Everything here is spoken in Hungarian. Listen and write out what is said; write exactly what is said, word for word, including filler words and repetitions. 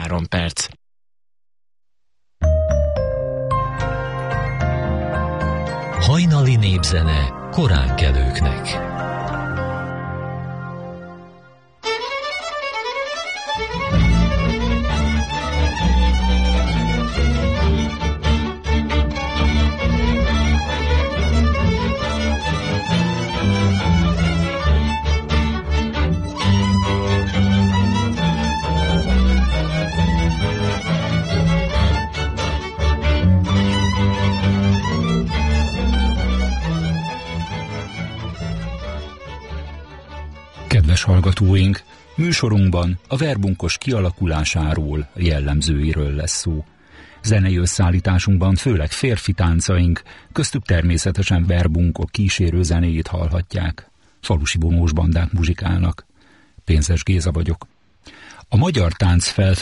három perc. Hajnali népzene koránkelőknek. Kedves hallgatóink, műsorunkban a verbunkos kialakulásáról, jellemzőiről lesz szó. Zenei összeállításunkban főleg férfi táncaink, köztük természetesen verbunkok kísérő zenéjét hallhatják. Falusi vonós bandák muzsikálnak. Pénzes Géza vagyok. A magyar tánc fel